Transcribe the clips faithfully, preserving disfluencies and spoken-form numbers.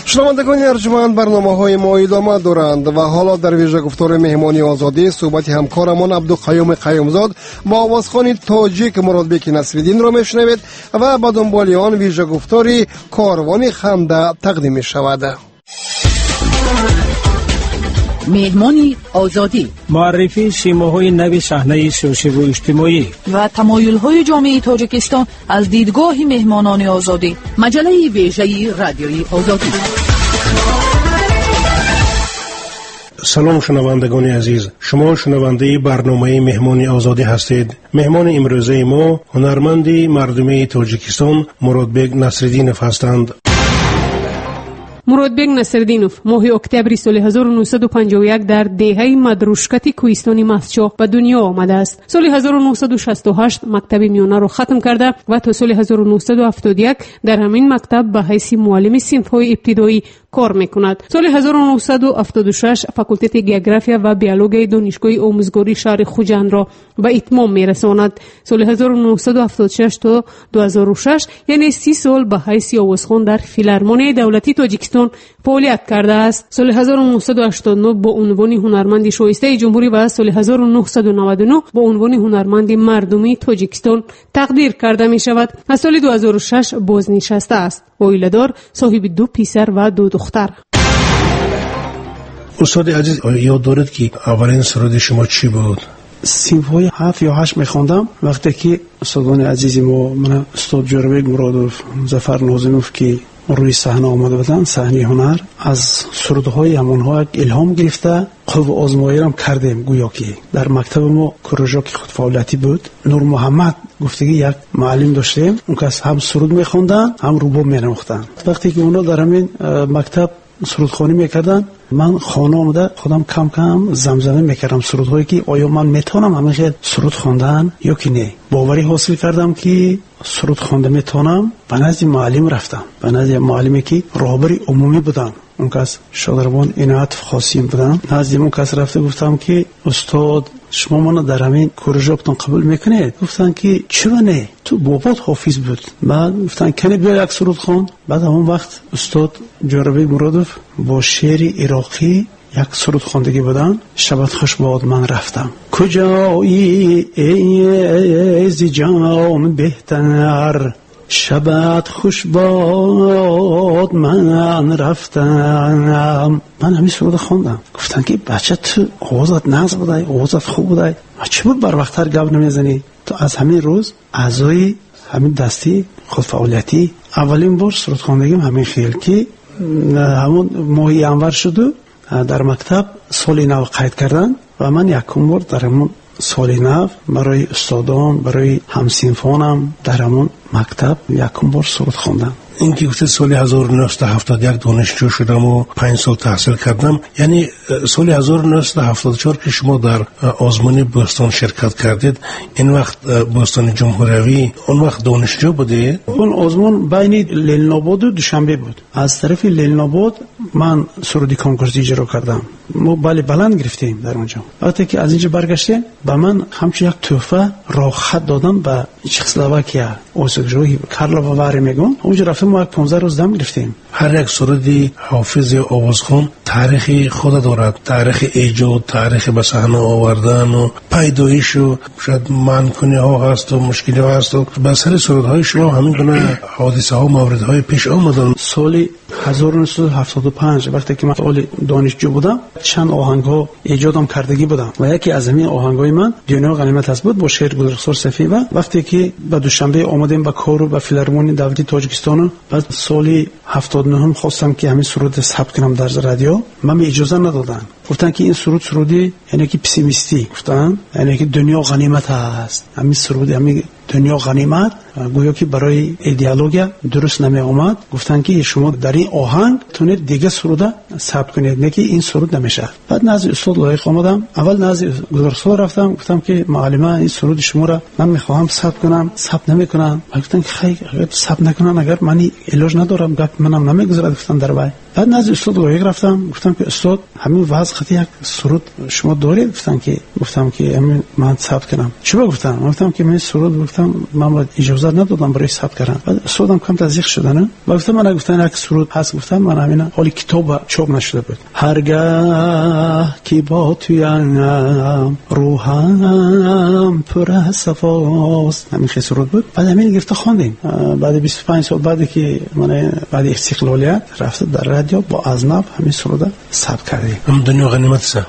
شنوندگان ارجمند، برنامه‌های ما ادامه دارند و حالا در ویژه گفتار مهمانی آزادی صحبت همکارمان عبدالقیوم قیومزاد با آوازخوان تاجیک مرادبک نصرالدین را میشنوید و با دنبال آن ویژه گفتاری کاروان خنده تقدیم می شود. مهمانی آزادی، معرفی شیماهای نو صحنه سیاسی و اجتماعی و تمایل‌های جامعه تاجیکستان از دیدگاه مهمانان آزادی. مجله ویژه رادیویی آزادی. سلام شنوندگان عزیز، شما شنونده برنامه مهمانی آزادی هستید. مهمان امروزه ما هنرمند مردمی تاجیکستان مرادبک نصرالدینов هستند. مرادبک نصرالدینов ماه اکتبر سال هزار و نهصد و پنجاه و یک در دهه مدروشکت کوهستانی مسچا به دنیا آمده است. سال هزار و نهصد و شصت و هشت مکتب میانه را ختم کرده و تا سال هزار و نهصد و هفتاد و یک در همین مکتب به حیث معلم صنف‌های ابتدایی کار میکند. سال هزار و نهصد و هفتاد و شش فاکولته گئوگرافیا و بیولوژی دانشگاه آموزگاری شهر خوجند را به اتمام میرساند. سال هزار و نهصد و هفتاد و شش تا دو هزار و شش یعنی سی سال به حیث آوازخوان در فیلارمونی دولتی تاجیکستان فعالیت کرده است. سال هزار و نهصد و هشتاد و نه با عنوان هنرمند شایسته جمهوری و سال هزار و نهصد و نود و نه با عنوان هنرمند مردمی تاجیکستان تقدیر کرده می شود. از سال دو هزار و شش بازنشسته است. عائله‌دار، صاحب دو پسر و دو دختر. استاد عزیز، یاد دارید که اولین سرود شما چی بود؟ صنف‌های هفت یا هشت می‌خواندم وقتی که استادان عزیز ما من استاد جوربک مرادوف، ظفر ناظموف که روی صحنه آمده بودن، صحنه هنر، از سرودهای همونها الهام گرفته قو آزمایی هم کردیم. گویا که در مکتب ما کروژاک خود فعالیتی بود. نور محمد گفتگی یک معلم داشتیم، اون کس هم سرود می‌خوندن هم روباب می‌نواختن. وقتی که اونا در همین مکتب سرودخوانی میکردن، من خانه آمده خودم کم کم زمزمه میکردم سرودهایی که آیا من میتونم همیشه سرود خواندن یا که نه. باوری حاصل کردم که سرود خوانده میتونم. به نزد معلم رفتم، به نزد معلمی که راهبر عمومی بودن، اون کس شادروان عنایت خاصیم بودن. نزد اون کس رفته گفتم که استاد شما منو در همین کورژاکتون قبول میکنید؟ گفتن که چرا نه، تو بابات حافظ بود. بعد گفتن کنه بیا یک سرود خوان. بعد همون وقت استاد جوربک مرادوف با شعر عراقی یک سرود خواندگی بودن. شبت خوش باد من رفتم کجایی ای ز جام بهتر، شبت خوش باد من رفتم. من همین سرود خواندم. گفتن که بچه تو آوازت ناز بوده، آوازت خوب بوده، چه بود بر وقتر گپ نمیزنی؟ تو از همین روز اعضای همین دستی خود فعالیتی اولین بار سرود خواندگیم همین خیل که همون ماهی انور شد در مکتب سال نو قید کردن و من یکم بار در همون سال نو برای استادان، برای همسینفانم در همون مکتب یکم بار سرود خواندم. این که گفته سال هزار و نهصد و هفتاد و یک دانشجو شدم و پنج سال تحصیل کردم، یعنی سال هزار و نهصد و هفتاد و چهار که شما در آزمون بوستان شرکت کردید، این وقت بوستان جمهوری اون وقت دانشجو بوده؟ اون آزمون بین لیل‌آباد و دوشنبه بود. از طرف لیل‌آباد من سرودی کنکورسی اجرا کردم. ما بالا بلند گرفتیم در اونجا. وقتی که از اینجا برگشتیم به من همچون یک تحفه راه خط دادن به چکسلواکیا، اوسگجوی کارلو واری میگن. اونجا رفتیم ما پانزده روز دم گرفتیم. هر یک سرودی حافظ آوازخوان تاریخی خود دارد، تاریخ ایجاد، تاریخ به صحنه آوردن و پیدایش و شاید منکنی ها هست و مشکلی ها هست و به سر سرودهای شما همین گونه حادثه ها موردهای پیش آمدن. سال هزار و نهصد و هفتاد و پنج وقتی که من سال دانشجو بودم چند آهنگ ها ایجادم کردگی بودم و یکی از همین آهنگ های من دنیا غنیمت است بود با شعر گلرخسار صفیه. وقتی که به دوشنبه آمدیم به کارو به فیلارمونی دولتی تاجیکستان، بعد سال هفتاد و نه خواستم که همین سرود ثبت کنم در رادیو، من اجازه ندادن. گفتن که این سرود سرودی یعنی که پسیمیستی، گفتن یعنی که دنیا غنیمت است. همین سرود همین دنیا غنیمت گویا که برای ایدئولوژی درست نمی اومد. گفتن که شما در این آهنگ تونید دیگه سروده ثبت کنید، نه که این سرود نمیشه. بعد نزد استاد لایق آمدم. اول نزد گلرخسار رفتم، گفتم که معلم این سرود شما را من میخوام ثبت کنم، ثبت نمیکنن. گفتن که خیر اگر ثبت نکنن اگر من علاج ندارم گپ منم نمیگذرد. گفتن در وای. بعد نزد استاد لایق رفتم، گفتم که استاد همین وضع خطی یک سرود شما دارید؟ گفتن که گفتم که همین من ثبت کنم. چرا؟ گفتم گفتم که من سرود گفتم من باید اجازه اجازه ندادم برای ثبت کردن. بعد صدام کم تزریق شدن. و گفتم من گفتن یک سرود هست، گفتم من همینا حالی کتاب چاپ نشده بود. هرگاه کی با تویم روحم پر از صفاست، همین خیلی سرود بود. بعد همین گرفته خواندیم. بعد بیست و پنج سال بعد که من بعد استقلالیت رفته در رادیو با ازنب همین سرود ثبت کردیم. هم دنیا غنیمت سه.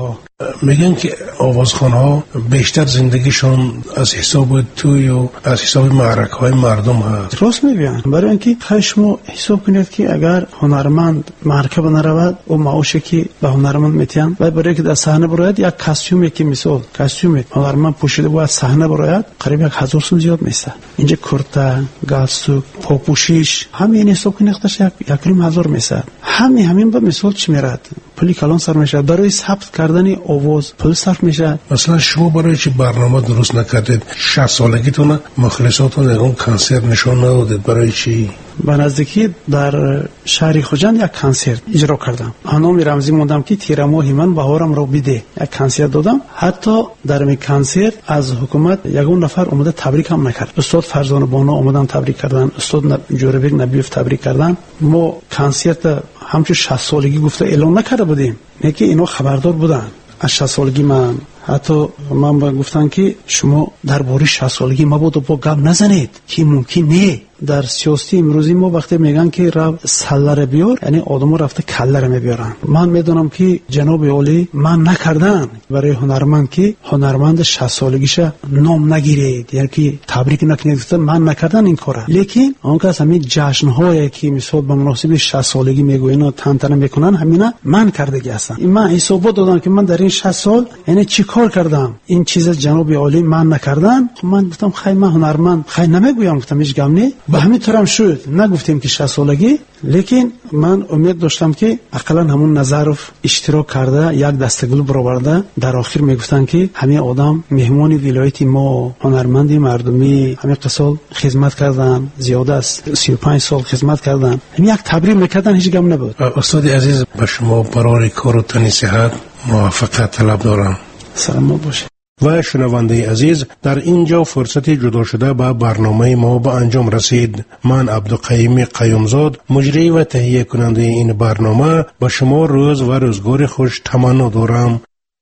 میگن که آوازخوان‌ها بیشتر زندگیشون از حساب توی و از حساب معرکه‌های مردم هست. راست میگن، برای اینکه خشمو حساب کنید که اگر هنرمند معرکه بنرود و معاشی که به هنرمند میتین و برای که در صحنه براید یک کاستیومی که مثال کاستیوم هنرمند پوشیده بود صحنه براید قریب یک هزار سوم زیاد میشه. اینجا کرتا، گالستوک، پاپوشیش همین حساب کنید یک یک هزار میشه. همین همین به مثال چی میراد؟ پولی کلان سر میشه. برای ثبت کردن آواز پول صرف میشه. مثلا شما برای چی برنامه درست نکردید؟ شصت سالگیتون مخلصاتون یکم کنسرت نشون ندادید؟ برای چی؟ به نزدیکی در شهر خوجند یک کنسرت اجرا کردم. خانم رمزی موندم که تیر ماه من بهارم رو بده، یک کنسرت دادم. حتی در می کنسرت از حکومت یگون نفر اومده تبریک هم نکرد. استاد فرزانه بانو اومدن تبریک کردن، استاد جوربک نبیف تبریک کردن. ما کنسرت همچون شصت سالگی گفته اعلان نکرده بودیم، نه که اینا خبردار بودن. از شصت سالگی من حتی من با گفتن که شما در باره شصت سالگی ما بود با گپ نزنید که ممکن نه. در سیاسی امروزی ما وقتی میگن که رفت سلر بیار، یعنی آدمو رفته کلر میبیارن. من میدونم که جناب عالی من نکردن برای هنرمند که هنرمند شصت سالگیش نام نگیرید، یعنی که تبریک نکنید. من نکردن این کارا، لیکن اون کس همین جشن‌هایی که مثلا به مناسبت شصت سالگی میگوین و تنتنه میکنن همینا من کردگی هستن. من حساب دادم که من در این شصت سال یعنی چی کار کردم. این چیز جناب عالی من نکردن. من گفتم خیر من هنرمند خیر نمیگویم، گفتم هیچ غم نی. به همین طور هم شد. نگفتیم که شصت سالگی، لیکن من امید داشتم که اقلا همون نظرف اشتراک کرده یک دستگل برآورده. در آخر میگفتن که همین آدم مهمان ولایت ما، هنرمندی مردمی، همین قسال خدمت کردن، زیاده از سی و پنج سال خدمت کردن. همین یک تبریک میکردن، هیچ غم نبود. استاد عزیز به شما برای کار و تنی صحت موفقیت طلب دارم. سلامت باشید. و شنونده عزیز، در اینجا فرصتی جدا شده به برنامه ما به انجام رسید. من عبدالقیوم قیومزاد، مجری و تهیه کننده این برنامه، به شما روز و روزگار خوش تمنا دارم.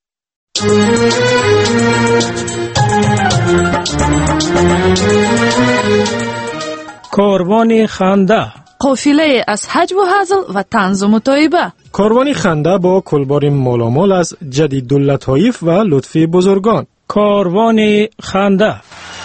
کاروان خنده، قافله از حج و هزل و طنز و مطایبه. کاروان خنده با کلبار مالامال از جدیداللطایف و لطفی بزرگان. کاروان خنده.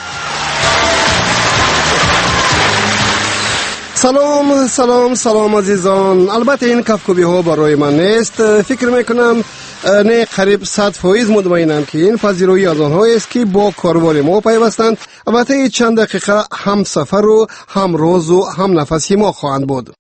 سلام سلام سلام عزیزان. البته این کفکوبی ها برای من نیست. فکر میکنم نه قریب صد فایز مطمئنم که این پذیرایی از آنها است که با کاروان ما پیوستند و طی چند دقیقه هم سفر و هم روز و هم نفسی ما خواهند بود.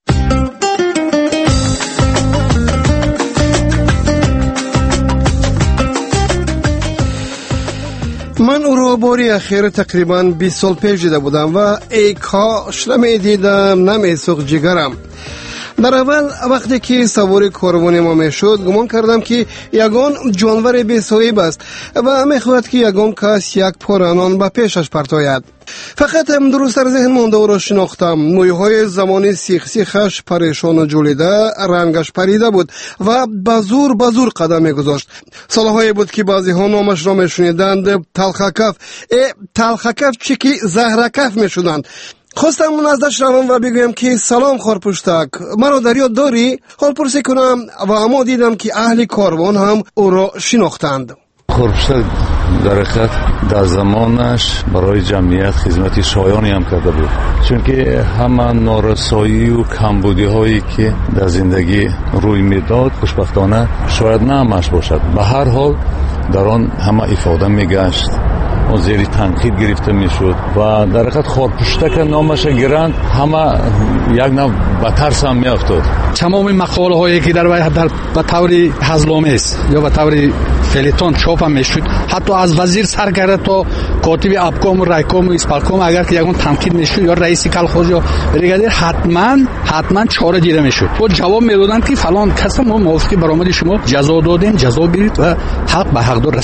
من او را باری اخیر تقریباً بیست سال پیش دیده بودم و ای کاش نمی دیدم نمی سوخت جگرم. در اول وقتی که سوار کاروان ما می شد گمان کردم که یگان جانور بی صاحب است و می خواهد که یگان کس یک پارانان به پیشش پرتاید. فقط درست در ذهن مانده او را شناختم. مویهای زمانی سیخ سیخش پریشان و جولیده، رنگش پریده بود و بزور بزور قدم می گذاشت. سالهایی بود که بعضی ها نامش را می شنیدند تلخکف. ای تلخکف چی که زهرکف می شدند. خواستم نزدش روم و بگویم که سلام خارپشتک، مرا در یاد داری؟ حال پرسی کنم و اما دیدم که اهل کاروان هم او را شناختند. خارپشتک در حقیقت در زمانش برای جمعیت خدمت شایانی هم کرده بود، چون که همه نارسایی و کمبودی هایی که در زندگی روی میداد خوشبختانه شاید نه همش باشد، به هر حال در آن همه افاده میگشت و زیر تنقید گرفته میشد و در حقیقت خارپشتک نامش گرند همه یک نوع به ترس هم میافتاد. تمام مقاله هایی که در در به طور هزلامیز یا به طور فلیتون چاپ هم میشد، حتی از وزیر سر کرده تا کاتب ابکام و رایکام و اسپالکام اگر که یگون تنقید میشد یا رئیس کلخوز یا بریگادیر حتما حتما چاره دیده میشد و جواب میدادند که فلان کس ما موافقی برآمد شما جزا دادیم، جزا گرفت و حق به حقدار رسید.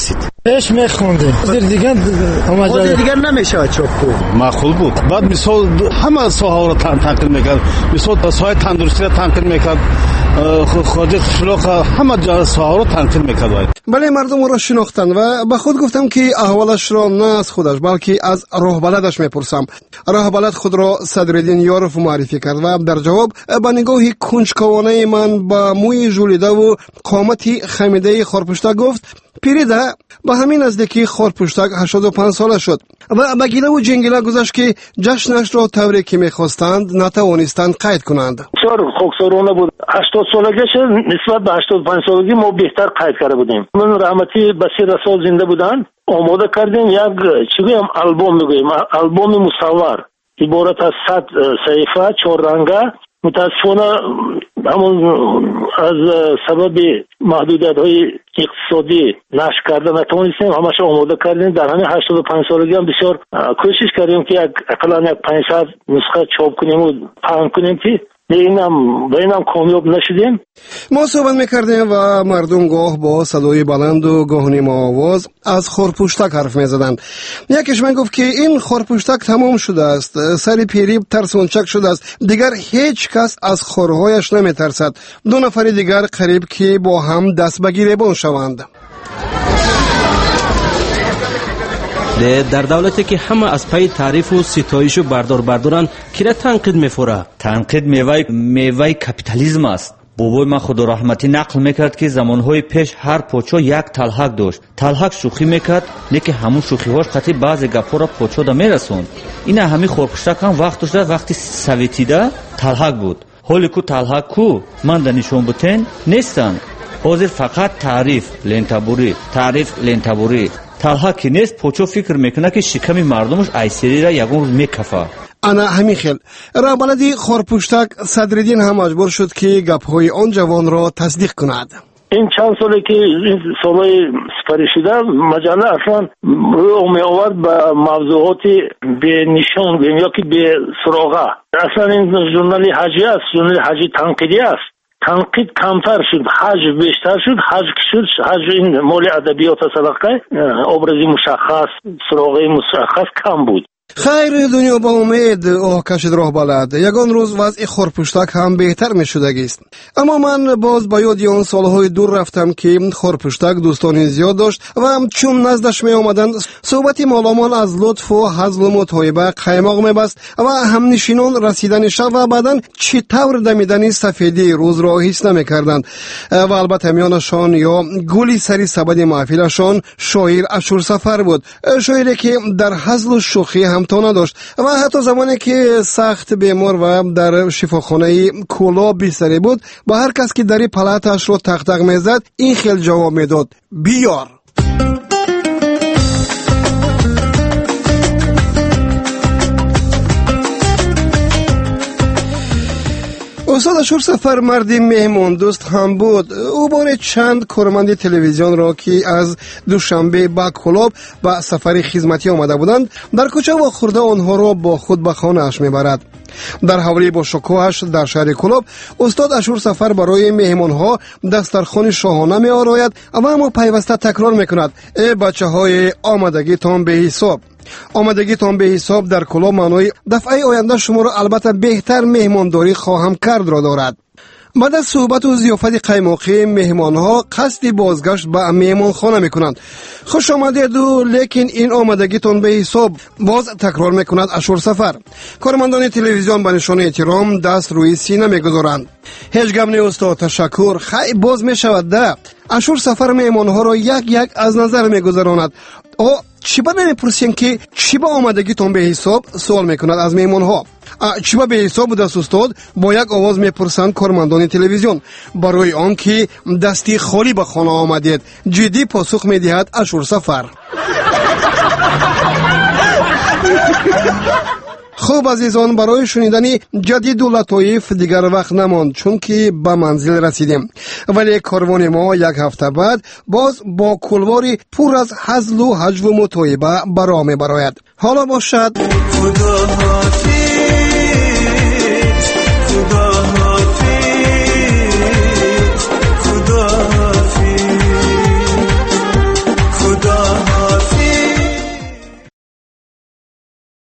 ايش میخوندی زیر دیگه اومد دیگه نمیشه چوب کو معقول بود. بعد مثال همه ساحه رو تنقل میکرد، مثال ساحه تندرستی رو تنقل میکرد، خود شلوغ همه جا ساحه رو تنقل میکرد. بله مردم را شناختن و به خود گفتم که احوالش را نه از خودش بلکه از راهبلدش میپرسم. راهبلد خود را صدرالدین یاروف معرفی کرد و در جواب با نگاهی کنجکاوانه من با موی ژولیده و قامتی خمیده خارپشتک گفت پیریده به همین نزدیکی خارپشتک هشتاد و پنج ساله شد و به گله و جنگله گذاشت که جشنش را طوری که میخواستند نتوانستند قید کنند. بسیار خاکسارانه بود. هشتاد سالگیش نسبت به هشتاد و پنج سالگی ما بهتر قید کرده بودیم. من رحمتی بسیر رسول زنده بودن آماده کردیم یک چی بگیم آلبوم میگوییم آلبوم مصور عبارت از صد صحیفه چهار رنگه. متاسفانه همون از سبب محدودیت های اقتصادی نشر کرده نتوانستیم همش آماده کردیم. در همین هشتاد و پنج سالگی هم بسیار کوشش کردیم که اقلا یک پانصد نسخه چاپ کنیم و پهن کنیم که به اینم به اینم کامیاب نشدیم. ما صحبت میکردیم و مردم گاه با صدای بلند و گاه نیم آواز از خارپشتک حرف میزدند. یکیش من گفت که این خارپشتک تمام شده است، سر پیری ترسونچک شده است، دیگر هیچ کس از خارهایش نمیترسد. دو نفر دیگر قریب که با هم دست به گریبان شوند. در دولتی که همه از پای تعریف و ستایش و بردار بردارن کیره تنقید میفوره؟ تنقید میوه میوه کپیتالیسم است. بابای من خدا رحمتی نقل میکرد که زمانهای پیش هر پوچو یک تلحک داشت. تلحک شوخی میکرد لیکن همون شوخی‌هاش قطعی بعضی گپا را پوچو دا میرسوند. این همین خورپشتک هم وقت داشته وقتی سویتیده تلحک بود. حالی کو تلحک کو من دا نشون بتین نیستن. حاضر فقط تعریف لنتابوری تعریف لنتابوری تلحکی نیست. پوچو فکر میکنه که شکم مردمش ایسری را یکون روز میکفه. انا همین خیل راهبلدی خارپشتک صدرالدین هم مجبور شد که گپ‌های آن جوان را تصدیق کند. این چند ساله که این سالهای سپری شده مجله اصلا رو می آورد به موضوعات به نشان یا که به سراغه. اصلا این ژورنال حجی است، ژورنال حجی تنقیدی است. تنقید کمتر شد، حج بیشتر شد. حج شد حج این مال ادبیات سلاقه ابرزی مشخص سراغه مشخص کم بود. خیر دنیا با امید آه کشید راه بلد. یگان روز وضع خارپشتک هم بهتر می شدگی است. اما من باز با یادی آن سالهای دور رفتم که خارپشتک دوستانی زیاد داشت و چون نزدش می آمدند صحبتی مالامال از لطف و حزم و متایبه قیماق می بست و همنشینان رسیدن شب و بعدن چطور دمیدن سفیدی روز را حس نمی کردند و البته میانشان یا گلی سری سبد محفلشان شاعر اشور سفر بود، شاعری که در حزل و شوخی همتا نداشت و حتی زمانی که سخت بیمار و در شفاخانه کولا بیسری بود با هر کس که دری پلاتش رو تق تق میزد این خیل جواب میداد بیار. استاد اشور سفر مردی مهمان دوست هم بود. او بار چند کارمند تلویزیون را که از دوشنبه به کلاب به سفر خدمتی آمده بودند در کوچه و خورده آنها را با خود به خانه اش میبرد. در حوالی با شکوهش در شهر کلاب استاد اشور سفر برای مهمانها دسترخوان شاهانه می آراید و اما پیوسته تکرار میکند ای بچه های آمدگی تان به حساب. آمدگی تان به حساب در کلاب معنای دفعه آینده شما را البته بهتر مهمانداری خواهم کرد را دارد. بعد از صحبت و ضیافت قیماقی مهمانها قصد بازگشت به مهمانخانه میکنند. خوش آمدید و لیکن این آمدگیتون به حساب باز تکرار میکند اشور سفر. کارمندان تلویزیون به نشانه احترام دست روی سینه میگذارند. هیچ گپ نه استاد تشکر خیلی باز میشود ده. اشور سفر مهمانها را یک یک از نظر میگذراند. او چی با نمیپرسین که چی با آمدگیتون به حساب سوال میکند از مهمانها. چی با به حساب بود استاد با یک آواز میپرسند کارمندان تلویزیون. برای آن که دستی خالی به خانه آمدید جدی پاسخ میدهد اشور سفر. خوب عزیزان برای شنیدن جدید و لطایف دیگر وقت نماند چون که به منزل رسیدیم ولی کاروان ما یک هفته بعد باز با کلواری پر از هزل و هجو و متایبه برا می براید. حالا باشد خدا